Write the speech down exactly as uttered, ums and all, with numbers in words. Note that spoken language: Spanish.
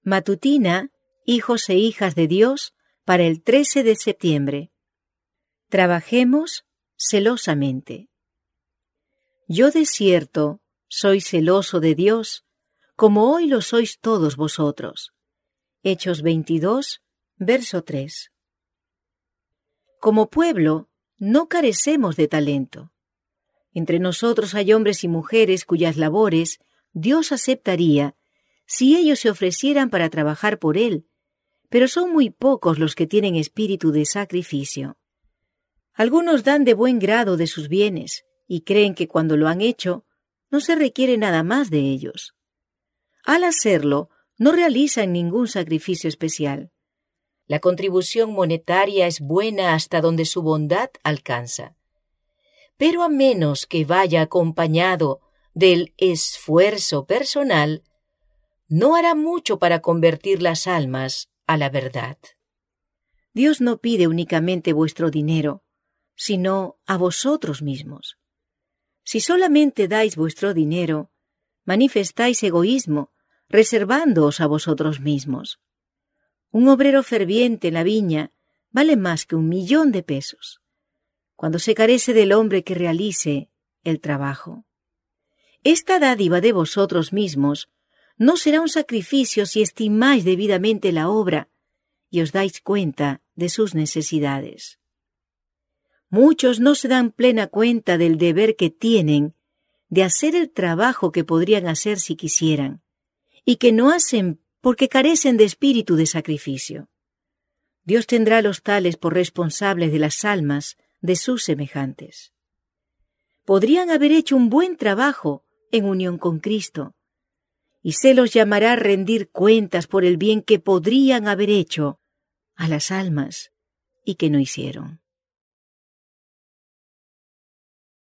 Matutina, hijos e hijas de Dios, para el trece de septiembre. Trabajemos celosamente. Yo de cierto soy celoso de Dios, como hoy lo sois todos vosotros. Hechos veintidós, verso tres. Como pueblo, no carecemos de talento. Entre nosotros hay hombres y mujeres cuyas labores Dios aceptaría si ellos se ofrecieran para trabajar por Él, pero son muy pocos los que tienen espíritu de sacrificio. Algunos dan de buen grado de sus bienes y creen que cuando lo han hecho, no se requiere nada más de ellos. Al hacerlo, no realizan ningún sacrificio especial. La contribución monetaria es buena hasta donde su bondad alcanza. Pero a menos que vaya acompañado del esfuerzo personal, no hará mucho para convertir las almas a la verdad. Dios no pide únicamente vuestro dinero, sino a vosotros mismos. Si solamente dais vuestro dinero, manifestáis egoísmo, reservándoos a vosotros mismos. Un obrero ferviente en la viña vale más que un millón de pesos, cuando se carece del hombre que realice el trabajo. Esta dádiva de vosotros mismos no será un sacrificio si estimáis debidamente la obra y os dais cuenta de sus necesidades. Muchos no se dan plena cuenta del deber que tienen de hacer el trabajo que podrían hacer si quisieran, y que no hacen porque carecen de espíritu de sacrificio. Dios tendrá a los tales por responsables de las almas de sus semejantes. Podrían haber hecho un buen trabajo en unión con Cristo, y se los llamará a rendir cuentas por el bien que podrían haber hecho a las almas y que no hicieron.